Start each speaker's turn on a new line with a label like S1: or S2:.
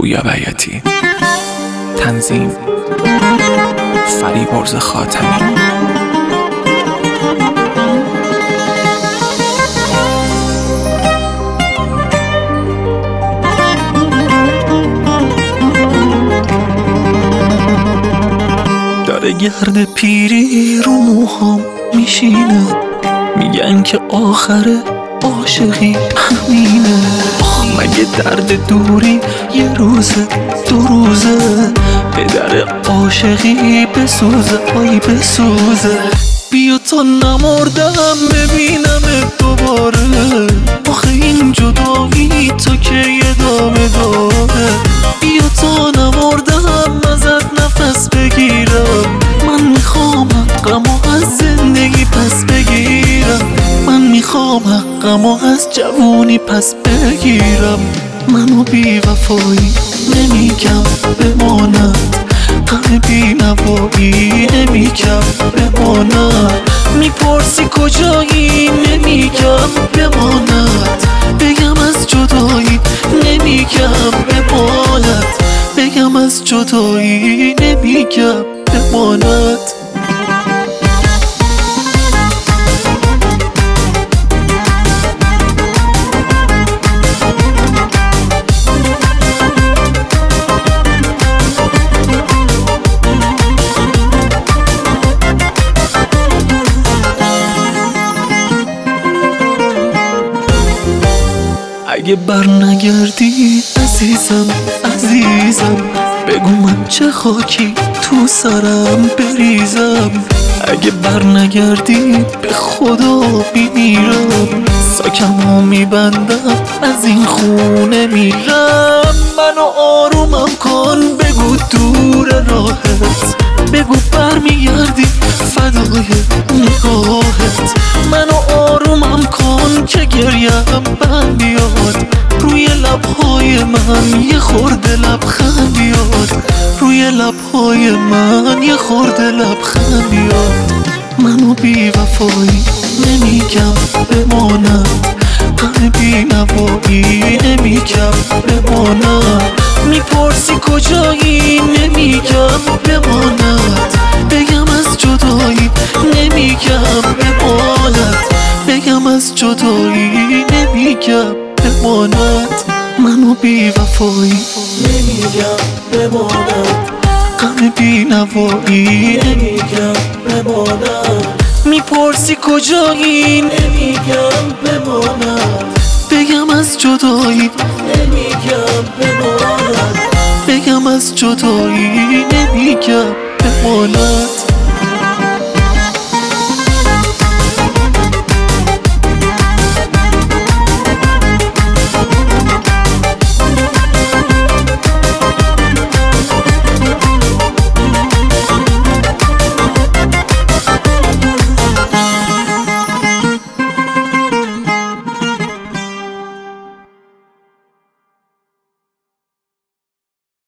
S1: پویا بیاتی. تنظیم فریبرز خاتمی.
S2: داره گرد پیری رو موهام میشینه، میگن که آخر عاشقی همینه. مگه درد دوری یه روزه دو روزه، به در عاشقی بسوزه آی بسوزه. بیا تا نمردم ببینم دوباره، آخه این جدایی تا که ادامه داره. بیا تا نمردم ازت نفس بگیرم، من میخوام حقمو از زندگی پس بگیرم. من میخوام حقمو از جوونی پس بگیرم. منو بی وفایی نمیگم بماند، غم بی نوایی نمیگم بماند. میپرسی کجایی نمیگم بماند، بگم از جدایی نمیگم بماند. بگم از جدایی نمیگم بماند. اگه بر نگردی عزیزم عزیزم، بگو من چه خاکی تو سرم بریزم. اگه بر نگردی به خدا میمیرم، ساکمو میبندم از این خونه میرم. منو آرومم کن بگو دور راهت، بگو برمیگردی فدای نگاهت. منو آرومم کن که گریم بند بیاد، روی لبهای من یه خورده لبخند بیاد. روی لبهای من یه خورده لبخند بیاد. منو بی وفایی نمیگم بماند، غم بی نوایی نمیگم بماند. میپرسی کجایی نمیگم بماند، بگم از جدایی نمیگم بماند. بگم از جدایی نمیگم بماند. منو بی وفایی نمیگم بماند، غم بی نوایی نمیگم بماند. میپرسی کجایی نمیگم بماند، بگم از جدایی نمیگم بماند. بگم از جدایی نمیگم بماند.